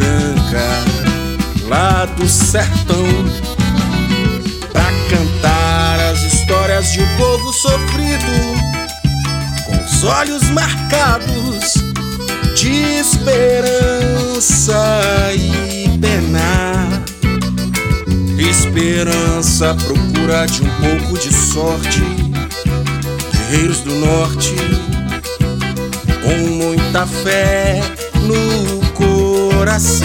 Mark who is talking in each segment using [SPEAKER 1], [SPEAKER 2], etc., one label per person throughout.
[SPEAKER 1] branca lá do sertão, pra cantar as histórias de um povo sofrido, com os olhos marcados de esperança e pena. Esperança, procura de um pouco de sorte, guerreiros do norte, com muita fé no coração,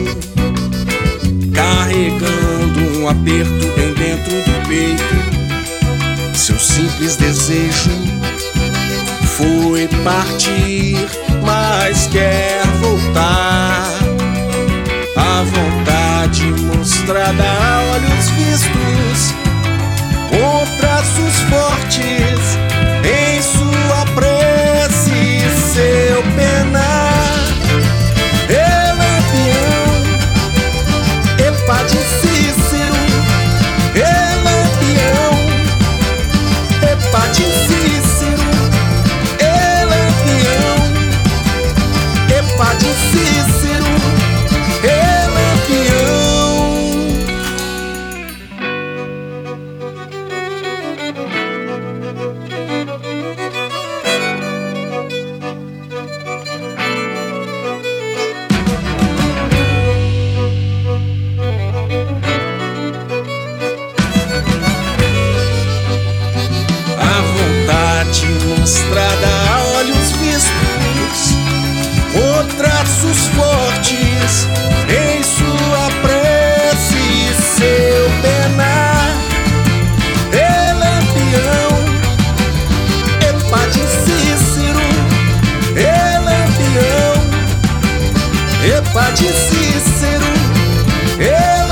[SPEAKER 1] carregando um aperto bem dentro do peito. Seu simples desejo foi partir, mas quer voltar. A vontade mostrada a olhos vistos, com traços fortes em sua prece, seu penar. Lampião, Epa de Cícero. Lampião, Epa de Cícero. Lampião, Epa de Cícero. Mostrada a olhos vistos, com traços fortes em sua prece, seu penar. Lampião, Epa de Cícero. Lampião, Epa de Cícero.